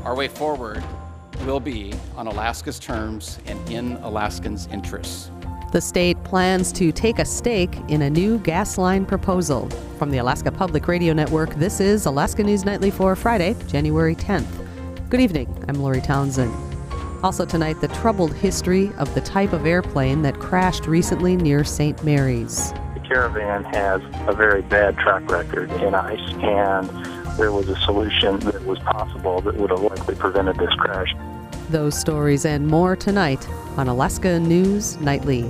Our way forward will be on Alaska's terms and in Alaskans' interests. The state plans to take a stake in a new gas line proposal. From the Alaska Public Radio Network, this is Alaska News Nightly for Friday, January 10th. Good evening, I'm Lori Townsend. Also tonight, the troubled history of the type of airplane that crashed recently near St. Mary's. The Caravan has a very bad track record in ice, and there was a solution that was possible that would have likely prevented this crash. Those stories and more tonight on Alaska News Nightly.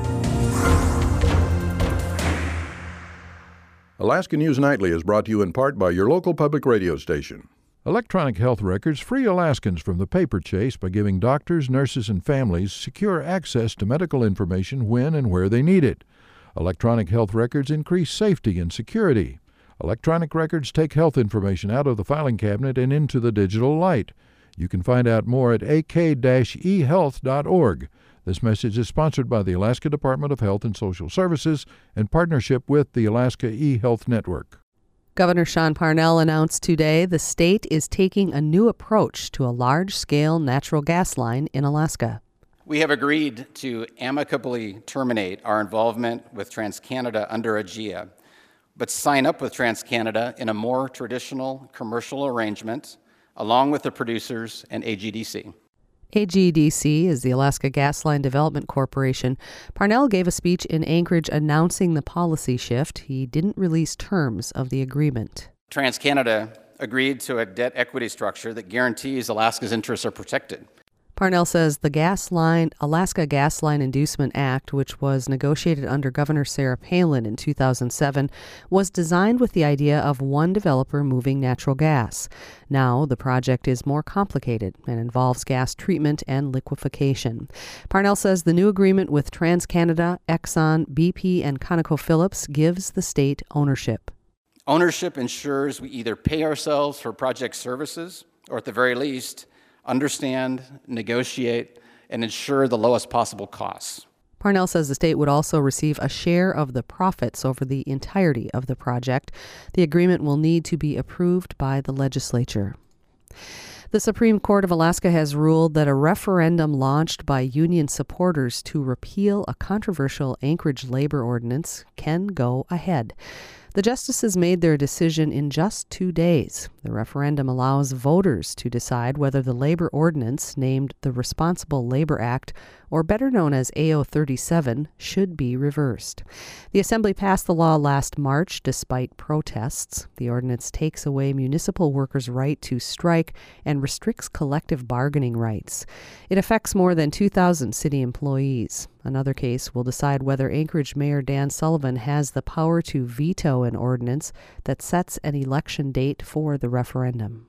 Alaska News Nightly is brought to you in part by your local public radio station. Electronic health records free Alaskans from the paper chase by giving doctors, nurses, and families secure access to medical information when and where they need it. Electronic health records increase safety and security. Electronic records take health information out of the filing cabinet and into the digital light. You can find out more at ak-ehealth.org. This message is sponsored by the Alaska Department of Health and Social Services in partnership with the Alaska eHealth Network. Governor Sean Parnell announced today the state is taking a new approach to a large-scale natural gas line in Alaska. We have agreed to amicably terminate our involvement with TransCanada under AGEA, but sign up with TransCanada in a more traditional commercial arrangement along with the producers and AGDC. AGDC is the Alaska Gas Line Development Corporation. Parnell gave a speech in Anchorage announcing the policy shift. He didn't release terms of the agreement. TransCanada agreed to a debt equity structure that guarantees Alaska's interests are protected. Parnell says the Alaska Gas Line Inducement Act, which was negotiated under Governor Sarah Palin in 2007, was designed with the idea of one developer moving natural gas. Now, the project is more complicated and involves gas treatment and liquefaction. Parnell says the new agreement with TransCanada, Exxon, BP, and ConocoPhillips gives the state ownership. Ownership ensures we either pay ourselves for project services or, at the very least, understand, negotiate, and ensure the lowest possible costs. Parnell says the state would also receive a share of the profits over the entirety of the project. The agreement will need to be approved by the legislature. The Supreme Court of Alaska has ruled that a referendum launched by union supporters to repeal a controversial Anchorage labor ordinance can go ahead. The justices made their decision in just 2 days. The referendum allows voters to decide whether the labor ordinance, named the Responsible Labor Act, or better known as AO 37, should be reversed. The Assembly passed the law last March despite protests. The ordinance takes away municipal workers' right to strike and restricts collective bargaining rights. It affects more than 2,000 city employees. Another case will decide whether Anchorage Mayor Dan Sullivan has the power to veto an ordinance that sets an election date for the referendum.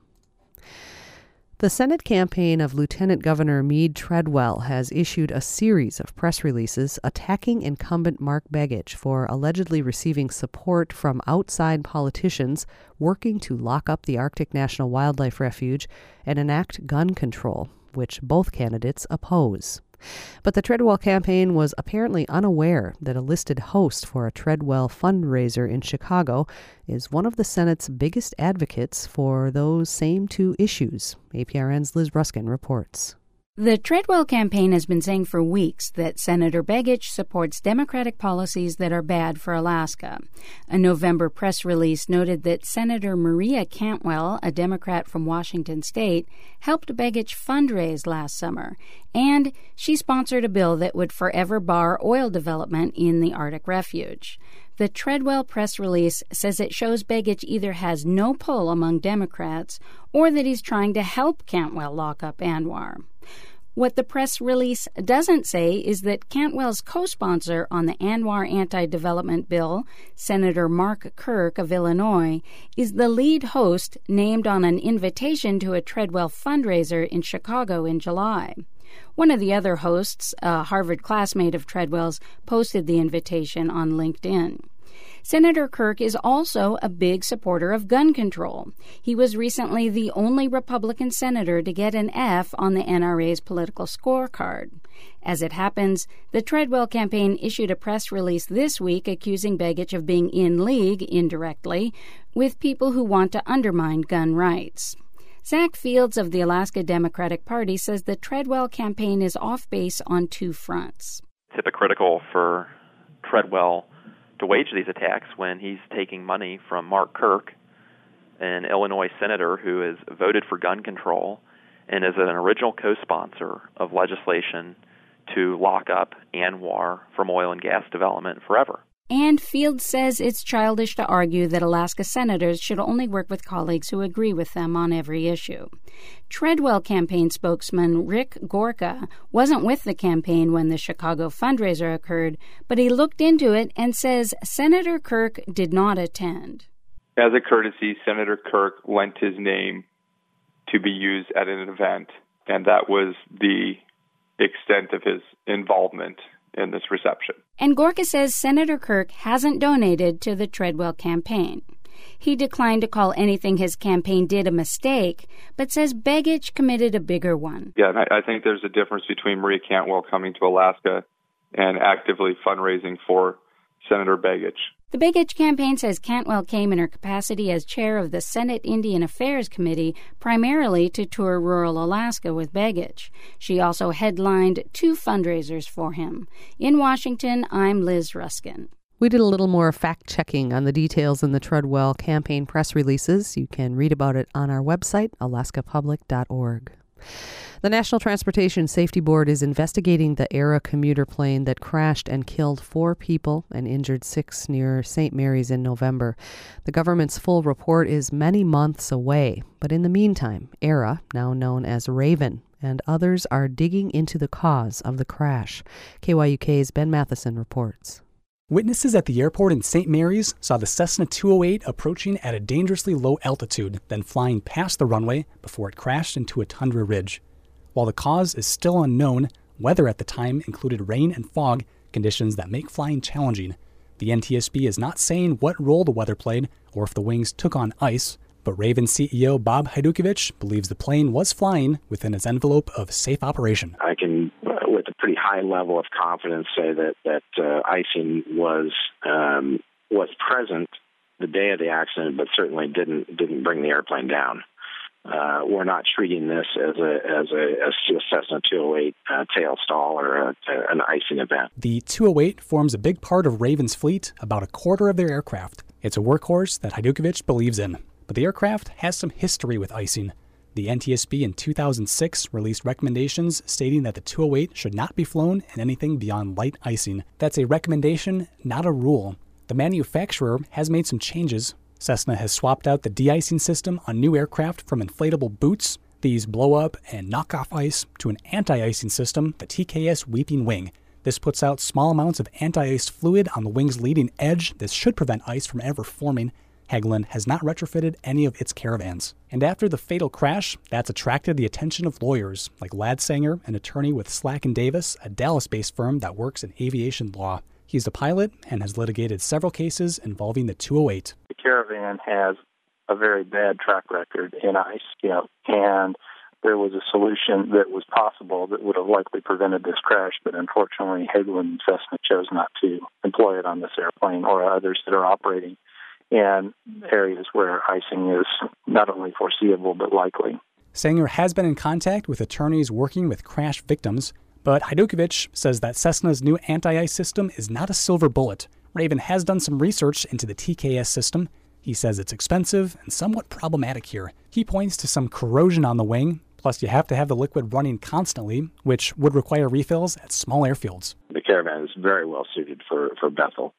The Senate campaign of Lieutenant Governor Mead Treadwell has issued a series of press releases attacking incumbent Mark Begich for allegedly receiving support from outside politicians working to lock up the Arctic National Wildlife Refuge and enact gun control, which both candidates oppose. But the Treadwell campaign was apparently unaware that a listed host for a Treadwell fundraiser in Chicago is one of the Senate's biggest advocates for those same two issues. APRN's Liz Ruskin reports. The Treadwell campaign has been saying for weeks that Senator Begich supports Democratic policies that are bad for Alaska. A November press release noted that Senator Maria Cantwell, a Democrat from Washington state, helped Begich fundraise last summer, and she sponsored a bill that would forever bar oil development in the Arctic Refuge. The Treadwell press release says it shows Begich either has no pull among Democrats or that he's trying to help Cantwell lock up ANWR. What the press release doesn't say is that Cantwell's co-sponsor on the ANWR anti-development bill, Senator Mark Kirk of Illinois, is the lead host named on an invitation to a Treadwell fundraiser in Chicago in July. One of the other hosts, a Harvard classmate of Treadwell's, posted the invitation on LinkedIn. Senator Kirk is also a big supporter of gun control. He was recently the only Republican senator to get an F on the NRA's political scorecard. As it happens, the Treadwell campaign issued a press release this week accusing Begich of being in league, indirectly, with people who want to undermine gun rights. Zach Fields of the Alaska Democratic Party says the Treadwell campaign is off base on two fronts. It's hypocritical for Treadwell to wage these attacks when he's taking money from Mark Kirk, an Illinois senator who has voted for gun control and is an original co-sponsor of legislation to lock up ANWR from oil and gas development forever. And Fields says it's childish to argue that Alaska senators should only work with colleagues who agree with them on every issue. Treadwell campaign spokesman Rick Gorka wasn't with the campaign when the Chicago fundraiser occurred, but he looked into it and says Senator Kirk did not attend. As a courtesy, Senator Kirk lent his name to be used at an event, and that was the extent of his involvement in this reception. And Gorka says Senator Kirk hasn't donated to the Treadwell campaign. He declined to call anything his campaign did a mistake, but says Begich committed a bigger one. Yeah, and I think there's a difference between Maria Cantwell coming to Alaska and actively fundraising for Senator Begich. The Begich campaign says Cantwell came in her capacity as chair of the Senate Indian Affairs Committee, primarily to tour rural Alaska with Begich. She also headlined two fundraisers for him. In Washington, I'm Liz Ruskin. We did a little more fact-checking on the details in the Treadwell campaign press releases. You can read about it on our website, alaskapublic.org. The National Transportation Safety Board is investigating the Era commuter plane that crashed and killed 4 people and injured 6 near St. Mary's in November. The government's full report is many months away, but in the meantime, Era, now known as Raven, and others are digging into the cause of the crash. KYUK's Ben Matheson reports. Witnesses at the airport in St. Mary's saw the Cessna 208 approaching at a dangerously low altitude, then flying past the runway before it crashed into a tundra ridge. While the cause is still unknown, weather at the time included rain and fog, conditions that make flying challenging. The NTSB is not saying what role the weather played or if the wings took on ice, but Raven CEO Bob Hajdukovic believes the plane was flying within its envelope of safe operation. I can, with a pretty high level of confidence, say that icing was present the day of the accident, but certainly didn't bring the airplane down. We're not treating this as a Cessna 208 tail stall or an icing event. The 208 forms a big part of Raven's fleet, about a quarter of their aircraft. It's a workhorse that Hajdukovic believes in. But the aircraft has some history with icing. The NTSB in 2006 released recommendations stating that the 208 should not be flown in anything beyond light icing. That's a recommendation, not a rule. The manufacturer has made some changes. Cessna has swapped out the de-icing system on new aircraft from inflatable boots, these blow up and knock off ice, to an anti-icing system, the TKS Weeping Wing. This puts out small amounts of anti-ice fluid on the wing's leading edge. This should prevent ice from ever forming. Hagelin has not retrofitted any of its Caravans. And after the fatal crash, that's attracted the attention of lawyers like Lad Sanger, an attorney with Slack & Davis, a Dallas-based firm that works in aviation law. He's a pilot and has litigated several cases involving the 208. The Caravan has a very bad track record in ice, and there was a solution that was possible that would have likely prevented this crash, but unfortunately Hagelin and Cessna chose not to employ it on this airplane or others that are operating in areas where icing is not only foreseeable but likely. Sanger has been in contact with attorneys working with crash victims, but Hajdukovic says that Cessna's new anti-ice system is not a silver bullet. Raven has done some research into the TKS system. He says it's expensive and somewhat problematic here. He points to some corrosion on the wing, plus you have to have the liquid running constantly, which would require refills at small airfields. The Caravan is very well suited for Bethel.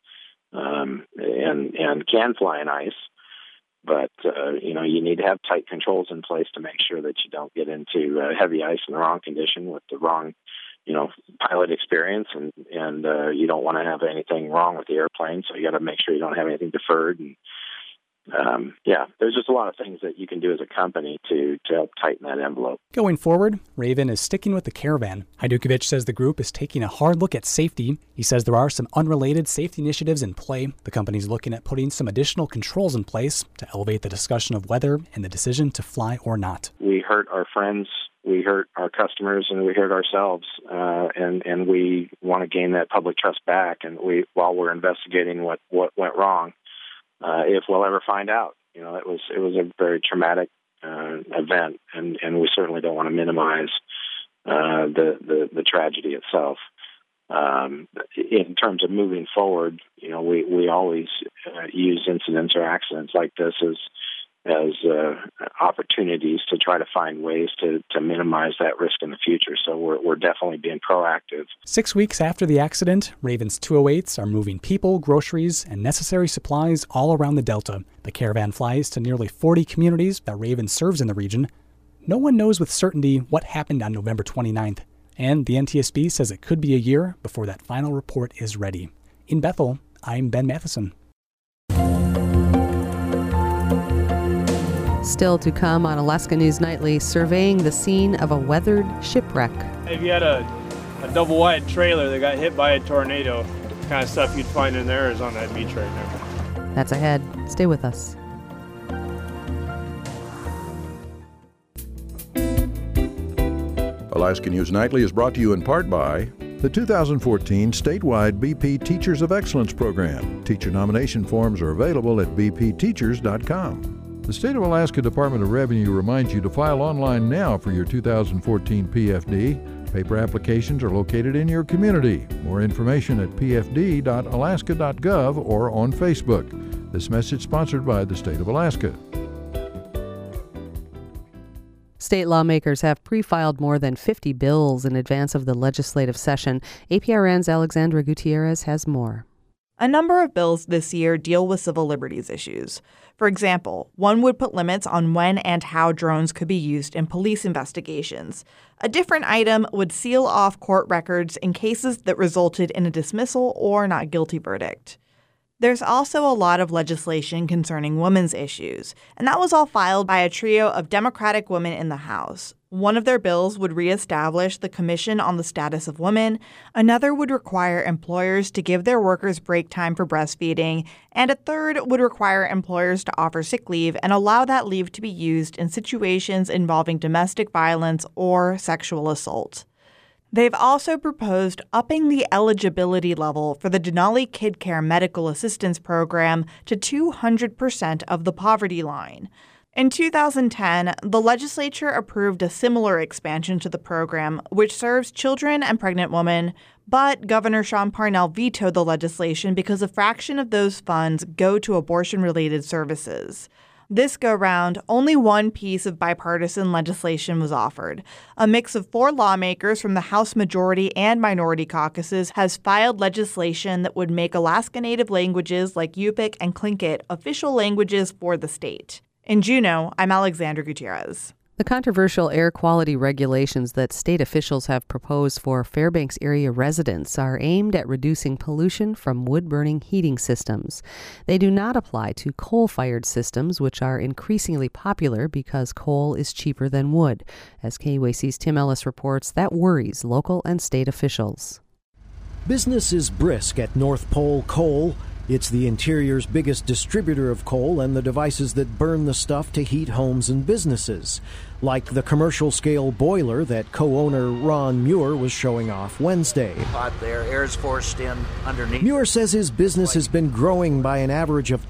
And can fly in ice, but you need to have tight controls in place to make sure that you don't get into heavy ice in the wrong condition with the wrong, pilot experience, and you don't want to have anything wrong with the airplane, so you got to make sure you don't have anything deferred. And there's just a lot of things that you can do as a company to help tighten that envelope. Going forward, Raven is sticking with the Caravan. Hajdukovic says the group is taking a hard look at safety. He says there are some unrelated safety initiatives in play. The company's looking at putting some additional controls in place to elevate the discussion of whether and the decision to fly or not. We hurt our friends, we hurt our customers, and we hurt ourselves, and we want to gain that public trust back. And while we're investigating what went wrong, if we'll ever find out, it was a very traumatic event, and we certainly don't want to minimize the tragedy itself. In terms of moving forward, we always use incidents or accidents like this as opportunities to try to find ways to minimize that risk in the future. So we're definitely being proactive. 6 weeks after the accident, Ravens 208s are moving people, groceries, and necessary supplies all around the Delta. The caravan flies to nearly 40 communities that Ravens serves in the region. No one knows with certainty what happened on November 29th, and the NTSB says it could be a year before that final report is ready. In Bethel, I'm Ben Matheson. Still to come on Alaska News Nightly, surveying the scene of a weathered shipwreck. If you had a double-wide trailer that got hit by a tornado, the kind of stuff you'd find in there is on that beach right now. That's ahead. Stay with us. Alaska News Nightly is brought to you in part by the 2014 statewide BP Teachers of Excellence program. Teacher nomination forms are available at bpteachers.com. The State of Alaska Department of Revenue reminds you to file online now for your 2014 PFD. Paper applications are located in your community. More information at pfd.alaska.gov or on Facebook. This message sponsored by the State of Alaska. State lawmakers have pre-filed more than 50 bills in advance of the legislative session. APRN's Alexandra Gutierrez has more. A number of bills this year deal with civil liberties issues. For example, one would put limits on when and how drones could be used in police investigations. A different item would seal off court records in cases that resulted in a dismissal or not guilty verdict. There's also a lot of legislation concerning women's issues, and that was all filed by a trio of Democratic women in the House. One of their bills would reestablish the Commission on the Status of Women, another would require employers to give their workers break time for breastfeeding, and a third would require employers to offer sick leave and allow that leave to be used in situations involving domestic violence or sexual assault. They've also proposed upping the eligibility level for the Denali Kid Care Medical Assistance Program to 200% of the poverty line. In 2010, the legislature approved a similar expansion to the program, which serves children and pregnant women, but Governor Sean Parnell vetoed the legislation because a fraction of those funds go to abortion-related services. This go-round, only one piece of bipartisan legislation was offered. A mix of 4 lawmakers from the House Majority and Minority Caucuses has filed legislation that would make Alaska Native languages like Yupik and Tlingit official languages for the state. In Juneau, I'm Alexandra Gutierrez. The controversial air quality regulations that state officials have proposed for Fairbanks area residents are aimed at reducing pollution from wood-burning heating systems. They do not apply to coal-fired systems, which are increasingly popular because coal is cheaper than wood. As KUAC's Tim Ellis reports, that worries local and state officials. Business is brisk at North Pole Coal. It's the interior's biggest distributor of coal and the devices that burn the stuff to heat homes and businesses, like the commercial-scale boiler that co-owner Ron Muir was showing off Wednesday. Air's forced in underneath. Muir says his business has been growing by an average of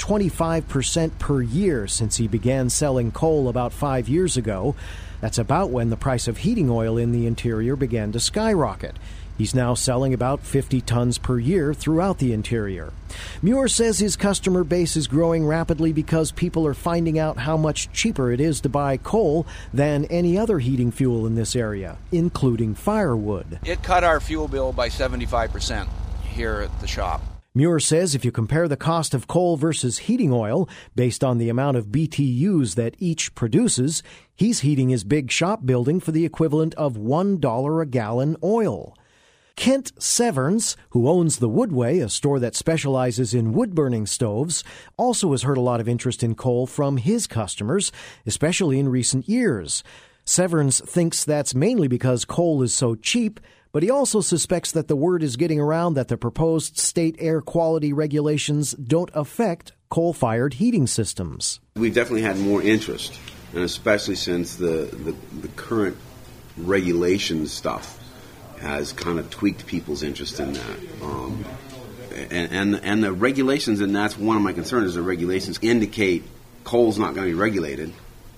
25% per year since he began selling coal about 5 years ago. That's about when the price of heating oil in the interior began to skyrocket. He's now selling about 50 tons per year throughout the interior. Muir says his customer base is growing rapidly because people are finding out how much cheaper it is to buy coal than any other heating fuel in this area, including firewood. It cut our fuel bill by 75% here at the shop. Muir says if you compare the cost of coal versus heating oil based on the amount of BTUs that each produces, he's heating his big shop building for the equivalent of $1 a gallon oil. Kent Severns, who owns the Woodway, a store that specializes in wood-burning stoves, also has heard a lot of interest in coal from his customers, especially in recent years. Severns thinks that's mainly because coal is so cheap, but he also suspects that the word is getting around that the proposed state air quality regulations don't affect coal-fired heating systems. We've definitely had more interest, and especially since the current regulation stuff has kind of tweaked people's interest in that. And the regulations, and that's one of my concerns, is the regulations indicate coal's not going to be regulated.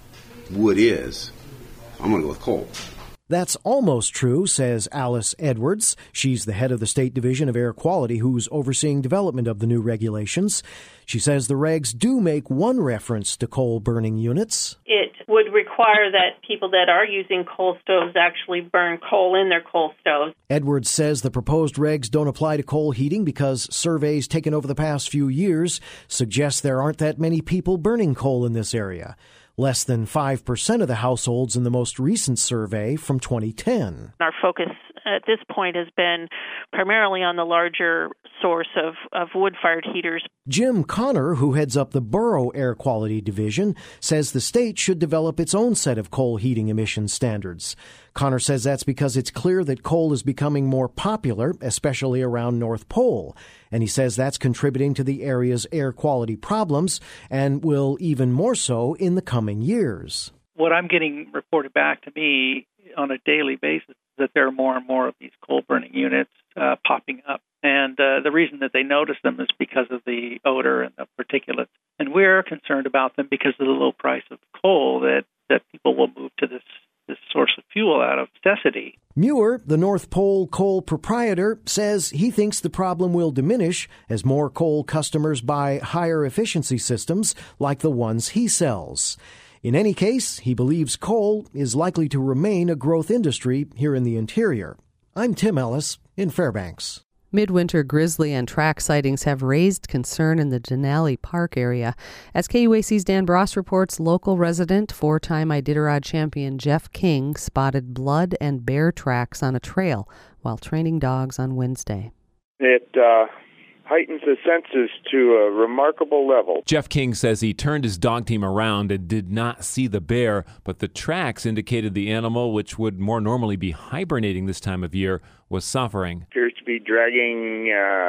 wood is, I'm going to go with coal. That's almost true, says Alice Edwards. She's the head of the State Division of Air Quality who's overseeing development of the new regulations. She says the regs do make one reference to coal-burning units. It would require that people that are using coal stoves actually burn coal in their coal stoves. Edwards says the proposed regs don't apply to coal heating because surveys taken over the past few years suggest there aren't that many people burning coal in this area. Less than 5% of the households in the most recent survey from 2010. Our focus at this point has been primarily on the larger source of wood-fired heaters. Jim Connor, who heads up the Borough Air Quality Division, says the state should develop its own set of coal heating emission standards. Connor says that's because it's clear that coal is becoming more popular, especially around North Pole. And he says that's contributing to the area's air quality problems and will even more so in the coming years. What I'm getting reported back to me on a daily basis is that there are more and more of these coal-burning units popping up. And the reason that they notice them is because of the odor and the particulates. And we're concerned about them because of the low price of coal, that people will move to this source of fuel out of necessity. Muir, the North Pole coal proprietor, says he thinks the problem will diminish as more coal customers buy higher efficiency systems like the ones he sells. In any case, he believes coal is likely to remain a growth industry here in the interior. I'm Tim Ellis in Fairbanks. Midwinter grizzly and track sightings have raised concern in the Denali Park area. As KUAC's Dan Bross reports, local resident, four-time Iditarod champion Jeff King spotted blood and bear tracks on a trail while training dogs on Wednesday. It heightens the senses to a remarkable level. Jeff King says he turned his dog team around and did not see the bear, but the tracks indicated the animal, which would more normally be hibernating this time of year, was suffering. Appears to be dragging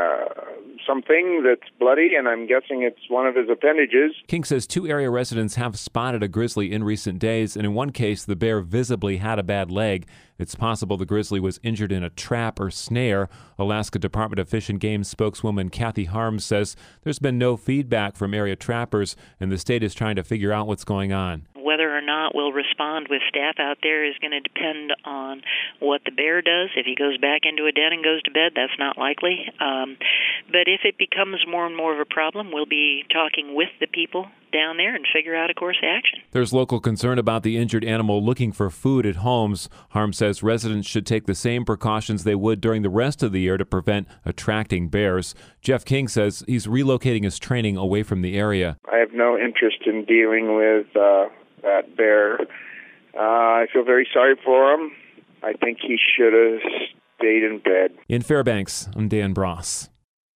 something that's bloody, and I'm guessing it's one of his appendages. King says 2 area residents have spotted a grizzly in recent days, and in one case, the bear visibly had a bad leg. It's possible the grizzly was injured in a trap or snare. Alaska Department of Fish and Game spokeswoman Kathy Harms says there's been no feedback from area trappers, and the state is trying to figure out what's going on. Whether or not we'll respond with staff out there is going to depend on what the bear does. If he goes back into a den and goes to bed, that's not likely. But if it becomes more and more of a problem, we'll be talking with the people down there and figure out a course of action. There's local concern about the injured animal looking for food at homes. Harms says residents should take the same precautions they would during the rest of the year to prevent attracting bears. Jeff King says he's relocating his training away from the area. I have no interest in dealing with that bear. I feel very sorry for him. I think he should have stayed in bed. In Fairbanks, I'm Dan Bross.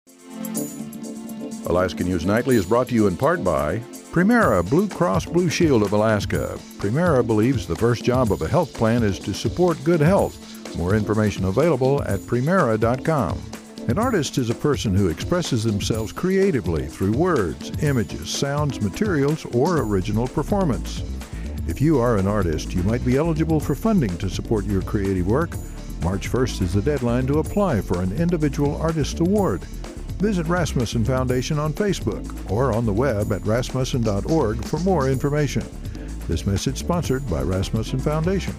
Alaska News Nightly is brought to you in part by Primera Blue Cross Blue Shield of Alaska. Primera believes the first job of a health plan is to support good health. More information available at Primera.com. An artist is a person who expresses themselves creatively through words, images, sounds, materials, or original performance. If you are an artist, you might be eligible for funding to support your creative work. March 1st is the deadline to apply for an Individual Artist Award. Visit Rasmussen Foundation on Facebook or on the web at rasmussen.org for more information. This message sponsored by Rasmussen Foundation.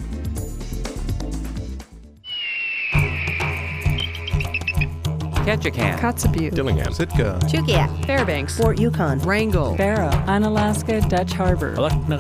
Ketchikan, Kotzebue, Dillingham, Sitka, Chukia, Fairbanks, Fort Yukon, Wrangell, Barrow, Unalaska, Dutch Harbor.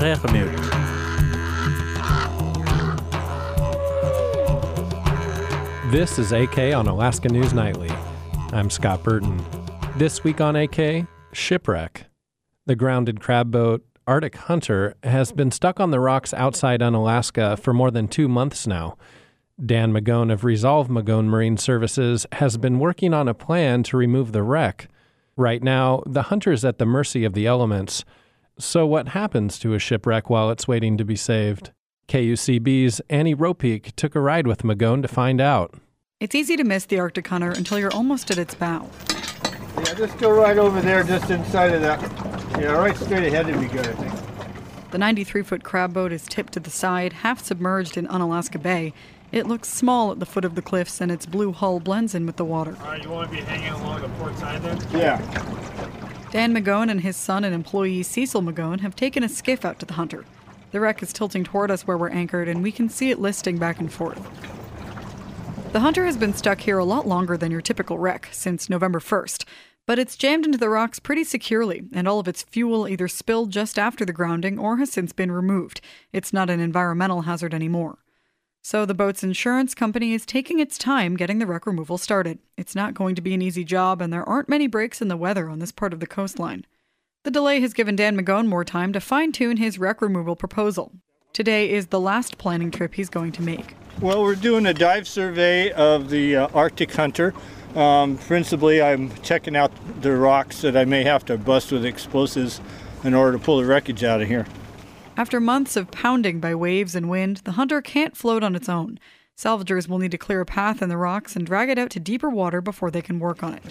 This is AK on Alaska News Nightly. I'm Scott Burton. This week on AK, shipwreck. The grounded crab boat Arctic Hunter has been stuck on the rocks outside Unalaska for more than 2 months now. Dan Magone of Resolve Magone Marine Services has been working on a plan to remove the wreck. Right now, the Hunter's at the mercy of the elements. So what happens to a shipwreck while it's waiting to be saved? KUCB's Annie Ropeek took a ride with Magone to find out. It's easy to miss the Arctic Hunter until you're almost at its bow. Yeah, just go right over there, just inside of that. Yeah, right straight ahead would be good, I think. The 93-foot crab boat is tipped to the side, half submerged in Unalaska Bay. It looks small at the foot of the cliffs, and its blue hull blends in with the water. All right, you want to be hanging along the port side then? Yeah. Dan Magone and his son and employee Cecil Magone have taken a skiff out to the Hunter. The wreck is tilting toward us where we're anchored, and we can see it listing back and forth. The Hunter has been stuck here a lot longer than your typical wreck, since November 1st. But it's jammed into the rocks pretty securely, and all of its fuel either spilled just after the grounding or has since been removed. It's not an environmental hazard anymore. So the boat's insurance company is taking its time getting the wreck removal started. It's not going to be an easy job, and there aren't many breaks in the weather on this part of the coastline. The delay has given Dan Magone more time to fine-tune his wreck removal proposal. Today is the last planning trip he's going to make. Well, we're doing a dive survey of the Arctic Hunter. Principally, I'm checking out the rocks that I may have to bust with explosives in order to pull the wreckage out of here. After months of pounding by waves and wind, the Hunter can't float on its own. Salvagers will need to clear a path in the rocks and drag it out to deeper water before they can work on it.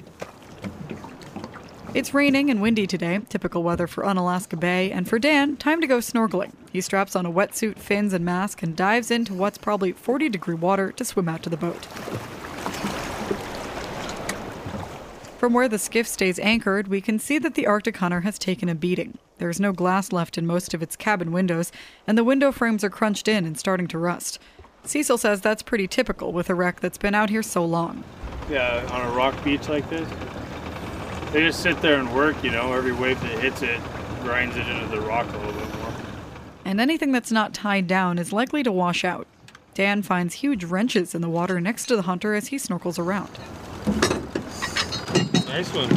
It's raining and windy today, typical weather for Unalaska Bay, and for Dan, time to go snorkeling. He straps on a wetsuit, fins, and mask and dives into what's probably 40-degree water to swim out to the boat. From where the skiff stays anchored, we can see that the Arctic Hunter has taken a beating. There is no glass left in most of its cabin windows, and the window frames are crunched in and starting to rust. Cecil says that's pretty typical with a wreck that's been out here so long. Yeah, on a rock beach like this, they just sit there and work, every wave that hits it grinds it into the rock a little bit more. And anything that's not tied down is likely to wash out. Dan finds huge wrenches in the water next to the Hunter as he snorkels around. Nice one,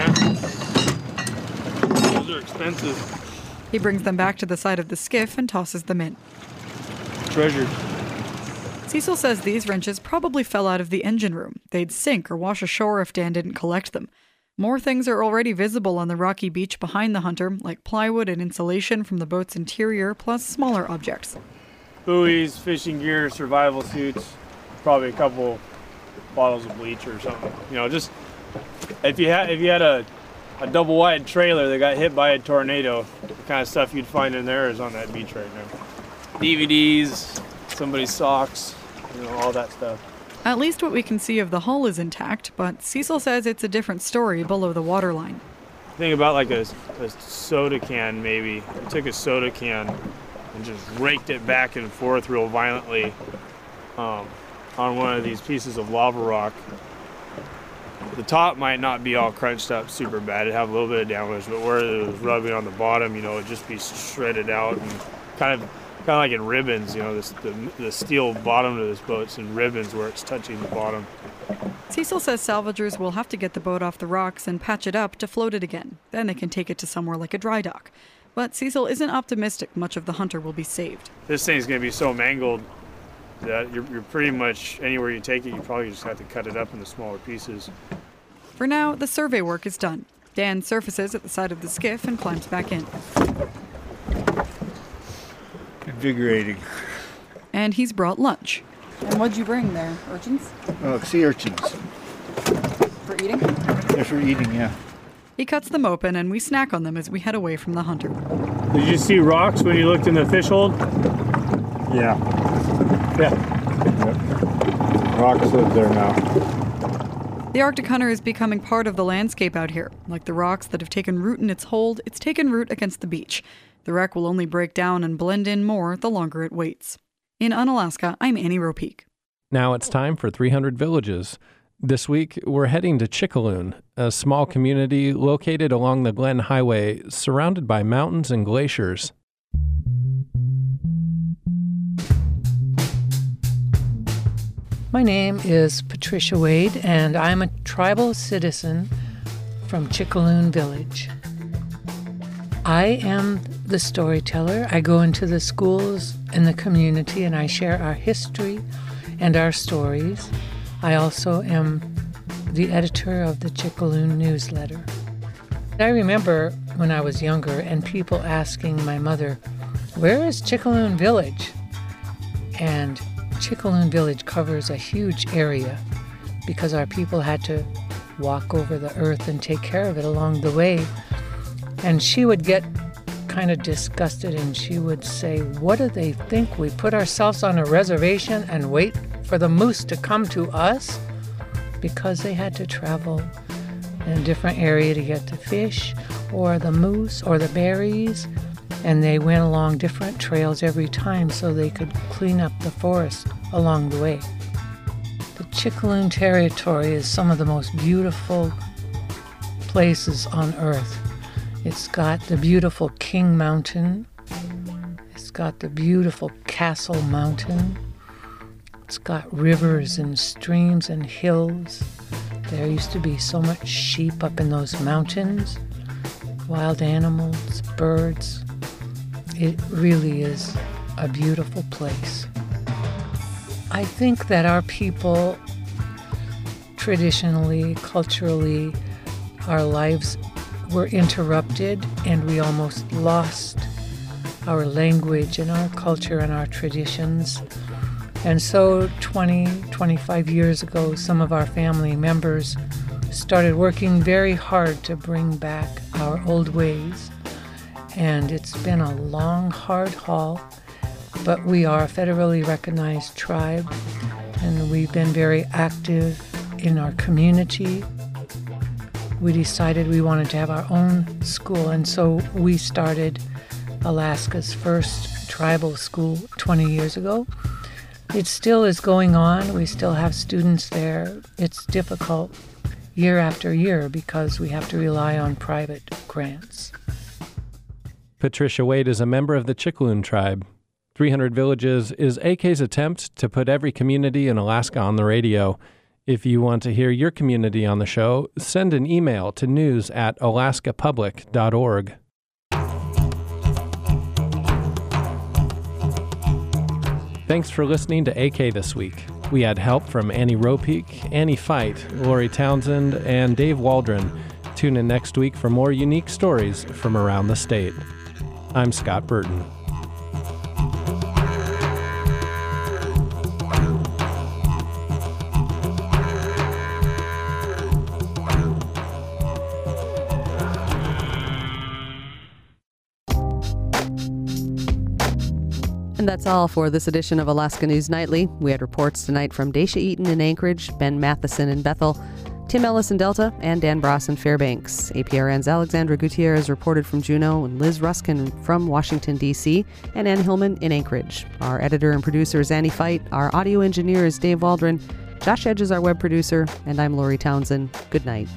2.5. Those are expensive. He brings them back to the side of the skiff and tosses them in. Treasure. Cecil says these wrenches probably fell out of the engine room. They'd sink or wash ashore if Dan didn't collect them. More things are already visible on the rocky beach behind the Hunter, like plywood and insulation from the boat's interior, plus smaller objects. Buoys, fishing gear, survival suits, probably a couple bottles of bleach or something. Just if you had a double wide trailer that got hit by a tornado, the kind of stuff you'd find in there is on that beach right now. DVDs, somebody's socks, all that stuff. At least what we can see of the hull is intact, but Cecil says it's a different story below the waterline. Think about like a soda can, maybe. You took a soda can and just raked it back and forth real violently on one of these pieces of lava rock. The top might not be all crunched up super bad. It'd have a little bit of damage, but where it was rubbing on the bottom, it'd just be shredded out and kind of like in ribbons. The steel bottom of this boat's in ribbons where it's touching the bottom. Cecil says salvagers will have to get the boat off the rocks and patch it up to float it again. Then they can take it to somewhere like a dry dock. But Cecil isn't optimistic much of the Hunter will be saved. This thing's going to be so mangled that you're pretty much, anywhere you take it, you probably just have to cut it up into smaller pieces. For now, the survey work is done. Dan surfaces at the side of the skiff and climbs back in. Invigorating. And he's brought lunch. And what'd you bring there? Urchins? Sea urchins. For eating? They're for eating, yeah. He cuts them open and we snack on them as we head away from the Hunter. Did you see rocks when you looked in the fish hold? Yeah. Yep. Rocks live there now. The Arctic Hunter is becoming part of the landscape out here. Like the rocks that have taken root in its hold, it's taken root against the beach. The wreck will only break down and blend in more the longer it waits. In Unalaska, I'm Annie Ropeek. Now it's time for 300 Villages. This week, we're heading to Chickaloon, a small community located along the Glen Highway, surrounded by mountains and glaciers. My name is Patricia Wade, and I'm a tribal citizen from Chickaloon Village. I am the storyteller. I go into the schools in the community and I share our history and our stories. I also am the editor of the Chickaloon newsletter. I remember when I was younger and people asking my mother, "Where is Chickaloon Village?" And Chickaloon Village covers a huge area because our people had to walk over the earth and take care of it along the way. And she would get kind of disgusted and she would say, "What do they think? We put ourselves on a reservation and wait for the moose to come to us?" Because they had to travel in a different area to get the fish or the moose or the berries. and they went along different trails every time so they could clean up the forest along the way. The Chickaloon Territory is some of the most beautiful places on Earth. It's got the beautiful King Mountain. It's got the beautiful Castle Mountain. It's got rivers and streams and hills. There used to be so much sheep up in those mountains, wild animals, birds. It really is a beautiful place. I think that our people, traditionally, culturally, our lives were interrupted and we almost lost our language and our culture and our traditions. And so 25 years ago, some of our family members started working very hard to bring back our old ways. And it's been a long, hard haul, but we are a federally recognized tribe, and we've been very active in our community. We decided we wanted to have our own school, and so we started Alaska's first tribal school 20 years ago. It still is going on. We still have students there. It's difficult year after year because we have to rely on private grants. Patricia Wade is a member of the Chickaloon tribe. 300 Villages is AK's attempt to put every community in Alaska on the radio. If you want to hear your community on the show, send an email to news@alaskapublic.org. Thanks for listening to AK This Week. We had help from Annie Ropeek, Annie Fight, Lori Townsend, and Dave Waldron. Tune in next week for more unique stories from around the state. I'm Scott Burton. And that's all for this edition of Alaska News Nightly. We had reports tonight from Daisha Eaton in Anchorage, Ben Matheson in Bethel, Tim Ellis in Delta, and Dan Bross in Fairbanks. APRN's Alexandra Gutierrez reported from Juneau, and Liz Ruskin from Washington, D.C., and Ann Hillman in Anchorage. Our editor and producer is Annie Fight. Our audio engineer is Dave Waldron. Josh Edge is our web producer, and I'm Lori Townsend. Good night.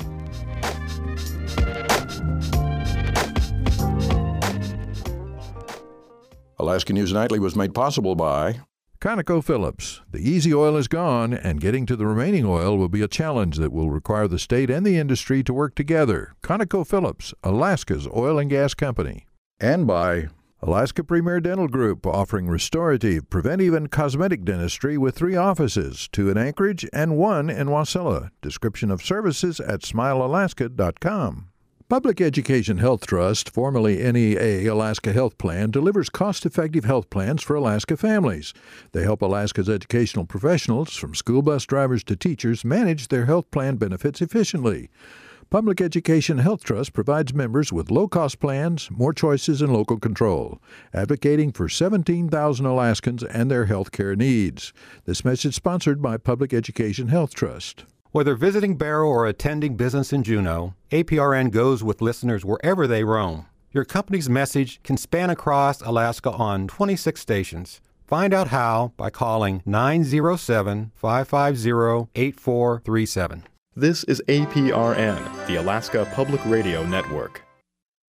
Alaska News Nightly was made possible by ConocoPhillips. The easy oil is gone, and getting to the remaining oil will be a challenge that will require the state and the industry to work together. ConocoPhillips, Alaska's oil and gas company. And by Alaska Premier Dental Group, offering restorative, preventive, and cosmetic dentistry with 3 offices, 2 in Anchorage and 1 in Wasilla. Description of services at smilealaska.com. Public Education Health Trust, formerly NEA Alaska Health Plan, delivers cost-effective health plans for Alaska families. They help Alaska's educational professionals, from school bus drivers to teachers, manage their health plan benefits efficiently. Public Education Health Trust provides members with low-cost plans, more choices, and local control, advocating for 17,000 Alaskans and their health care needs. This message sponsored by Public Education Health Trust. Whether visiting Barrow or attending business in Juneau, APRN goes with listeners wherever they roam. Your company's message can span across Alaska on 26 stations. Find out how by calling 907-550-8437. This is APRN, the Alaska Public Radio Network.